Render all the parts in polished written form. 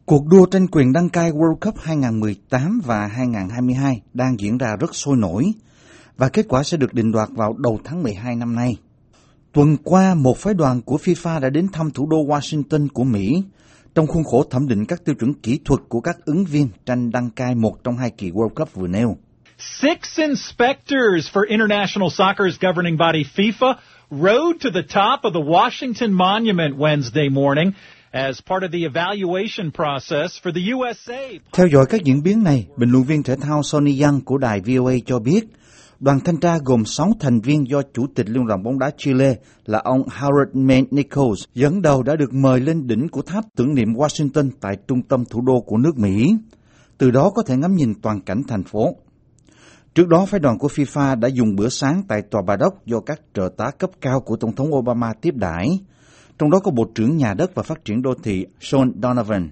Cuộc đua tranh quyền đăng cai World Cup 2018 và 2022 đang diễn ra rất sôi nổi và kết quả sẽ được định đoạt vào đầu tháng 12 năm nay. Tuần qua, một phái đoàn của FIFA đã đến thăm thủ đô Washington của Mỹ trong khuôn khổ thẩm định các tiêu chuẩn kỹ thuật của các ứng viên tranh đăng cai một trong hai kỳ World Cup vừa nêu. 6 inspectors for International Soccer's governing body FIFA rode to the top of the Washington Monument Wednesday morning as part of the evaluation process for the USA. Theo dõi các diễn biến này, bình luận viên thể thao Sonny Young của đài VOA cho biết, đoàn thanh tra gồm 6 thành viên do Chủ tịch Liên đoàn bóng đá Chile là ông Harold Nichols dẫn đầu đã được mời lên đỉnh của tháp tưởng niệm Washington tại trung tâm thủ đô của nước Mỹ. Từ đó có thể ngắm nhìn toàn cảnh thành phố. Trước đó, phái đoàn của FIFA đã dùng bữa sáng tại Tòa Bà Đốc do các trợ tá cấp cao của Tổng thống Obama tiếp đãi, trong đó có Bộ trưởng Nhà đất và Phát triển Đô thị Sean Donovan.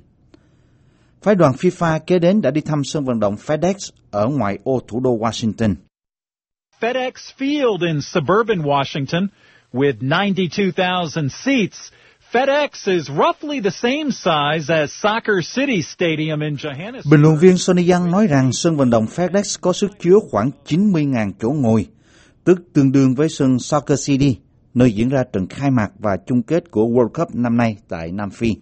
Phái đoàn FIFA kế đến đã đi thăm sân vận động FedEx ở ngoại ô thủ đô Washington. FedEx Field in suburban Washington, with 92,000 seats, FedEx is roughly the same size as Soccer City Stadium in Johannesburg. Bình luận viên Sonny Young nói rằng sân vận động FedEx có sức chứa khoảng 90.000 chỗ ngồi, tức tương đương với sân Soccer City, nơi diễn ra trận khai mạc và chung kết của World Cup năm nay tại Nam Phi.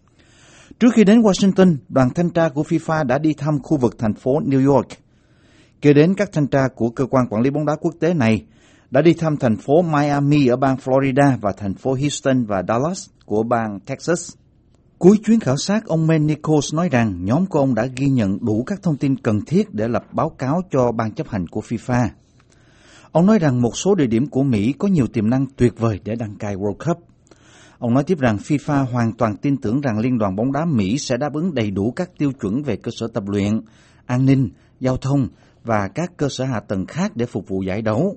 Trước khi đến Washington, đoàn thanh tra của FIFA đã đi thăm khu vực thành phố New York. Kế đến, các thanh tra của cơ quan quản lý bóng đá quốc tế này đã đi thăm thành phố Miami ở bang Florida và thành phố Houston và Dallas của bang Texas. Cuối chuyến khảo sát, ông Manny Nichols nói rằng nhóm của ông đã ghi nhận đủ các thông tin cần thiết để lập báo cáo cho ban chấp hành của FIFA. Ông nói rằng một số địa điểm của Mỹ có nhiều tiềm năng tuyệt vời để đăng cai World Cup. Ông nói tiếp rằng FIFA hoàn toàn tin tưởng rằng Liên đoàn bóng đá Mỹ sẽ đáp ứng đầy đủ các tiêu chuẩn về cơ sở tập luyện, an ninh, giao thông và các cơ sở hạ tầng khác để phục vụ giải đấu.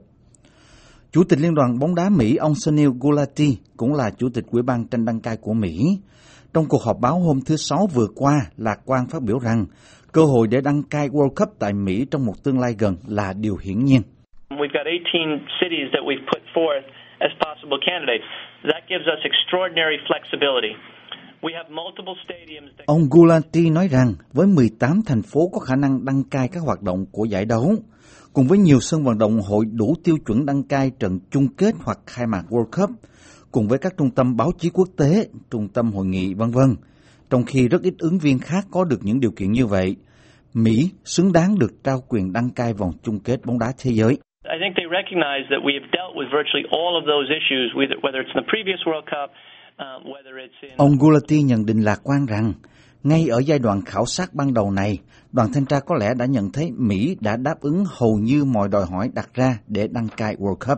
Chủ tịch Liên đoàn bóng đá Mỹ, ông Sunil Gulati, cũng là Chủ tịch Ủy ban tranh đăng cai của Mỹ. Trong cuộc họp báo hôm thứ Sáu vừa qua, lạc quan phát biểu rằng cơ hội để đăng cai World Cup tại Mỹ trong một tương lai gần là điều hiển nhiên. We've got 18 cities that we've put forth as possible candidates. That gives us extraordinary flexibility. We have multiple stadiums that... Ông Gulati nói rằng với 18 thành phố có khả năng đăng cai các hoạt động của giải đấu, cùng với nhiều sân vận động hội đủ tiêu chuẩn đăng cai trận chung kết hoặc khai mạc World Cup, cùng với các trung tâm báo chí quốc tế, trung tâm hội nghị v.v. Trong khi rất ít ứng viên khác có được những điều kiện như vậy, Mỹ xứng đáng được trao quyền đăng cai vòng chung kết bóng đá thế giới. I think they recognize that we have dealt with virtually all of those issues, whether it's in the previous World Cup, whether it's in... Ông Gulati nhận định lạc quan rằng, ngay ở giai đoạn khảo sát ban đầu này, đoàn thanh tra có lẽ đã nhận thấy Mỹ đã đáp ứng hầu như mọi đòi hỏi đặt ra để đăng cai World Cup.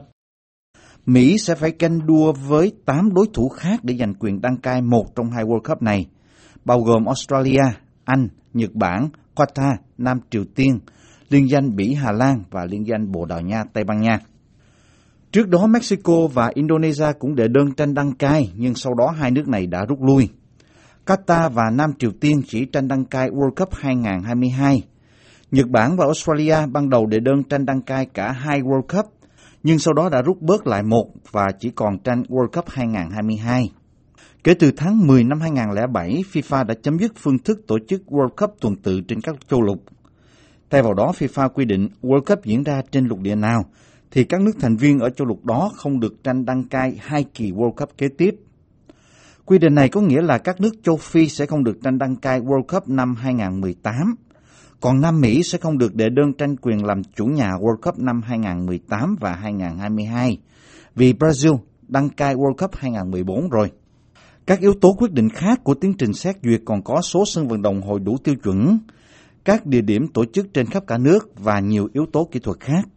Mỹ sẽ phải canh đua với 8 đối thủ khác để giành quyền đăng cai một trong hai World Cup này, bao gồm Australia, Anh, Nhật Bản, Qatar, Nam Triều Tiên, liên danh Bỉ Hà Lan và liên danh Bồ Đào Nha Tây Ban Nha. Trước đó, Mexico và Indonesia cũng đệ đơn tranh đăng cai, nhưng sau đó hai nước này đã rút lui. Qatar và Nam Triều Tiên chỉ tranh đăng cai World Cup 2022. Nhật Bản và Australia ban đầu đệ đơn tranh đăng cai cả hai World Cup, nhưng sau đó đã rút bớt lại một và chỉ còn tranh World Cup 2022. Kể từ tháng 10 năm 2007, FIFA đã chấm dứt phương thức tổ chức World Cup tuần tự trên các châu lục. Thay vào đó, FIFA quy định World Cup diễn ra trên lục địa nào, thì các nước thành viên ở châu lục đó không được tranh đăng cai hai kỳ World Cup kế tiếp. Quy định này có nghĩa là các nước châu Phi sẽ không được tranh đăng cai World Cup năm 2018, còn Nam Mỹ sẽ không được đệ đơn tranh quyền làm chủ nhà World Cup năm 2018 và 2022, vì Brazil đăng cai World Cup 2014 rồi. Các yếu tố quyết định khác của tiến trình xét duyệt còn có số sân vận động hội đủ tiêu chuẩn, các địa điểm tổ chức trên khắp cả nước và nhiều yếu tố kỹ thuật khác.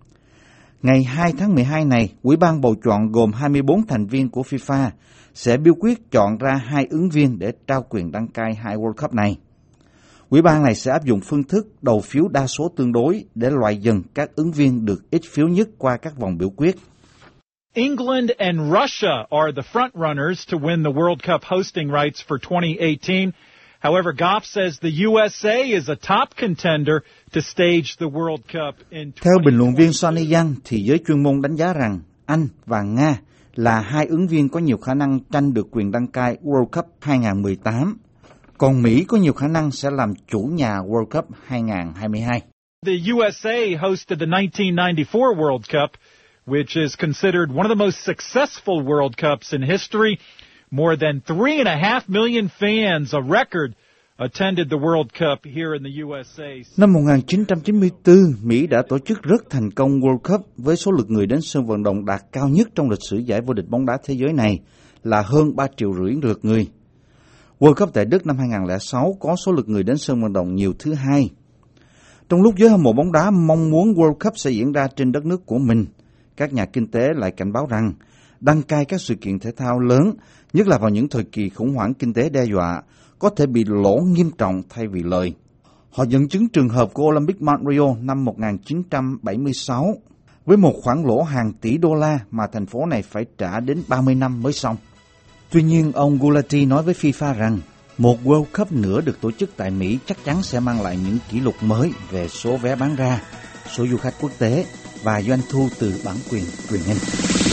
Ngày 2 tháng 12 này, Ủy ban bầu chọn gồm 24 thành viên của FIFA sẽ biểu quyết chọn ra 2 ứng viên để trao quyền đăng cai hai World Cup này. Ủy ban này sẽ áp dụng phương thức đầu phiếu đa số tương đối để loại dần các ứng viên được ít phiếu nhất qua các vòng biểu quyết. England and Russia are the front runners to win the World Cup hosting rights for 2018. However, Goff says the USA is a top contender to stage the World Cup in 2020. Theo bình luận viên Sonny Young, thì giới chuyên môn đánh giá rằng Anh và Nga là hai ứng viên có nhiều khả năng tranh được quyền đăng cai World Cup 2018. còn Mỹ có nhiều khả năng sẽ làm chủ nhà World Cup 2022. The USA hosted the 1994 World Cup, which is considered one of the most successful World Cups in history. More than 3.5 million fans, a record, attended the World Cup here in the USA. Năm 1994, Mỹ đã tổ chức rất thành công World Cup với số lượt người đến sân vận động đạt cao nhất trong lịch sử giải vô địch bóng đá thế giới này là hơn 3,5 triệu lượt người. World Cup tại Đức năm 2006 có số lượt người đến sân vận động nhiều thứ hai. Trong lúc giới hâm mộ bóng đá mong muốn World Cup sẽ diễn ra trên đất nước của mình, các nhà kinh tế lại cảnh báo rằng đăng cai các sự kiện thể thao lớn, nhất là vào những thời kỳ khủng hoảng kinh tế đe dọa, có thể bị lỗ nghiêm trọng thay vì lợi. Họ dẫn chứng trường hợp của Olympic Montreal năm 1976, với một khoản lỗ hàng tỷ đô la mà thành phố này phải trả đến 30 năm mới xong. Tuy nhiên, ông Gulati nói với FIFA rằng một World Cup nữa được tổ chức tại Mỹ chắc chắn sẽ mang lại những kỷ lục mới về số vé bán ra, số du khách quốc tế và doanh thu từ bản quyền truyền hình.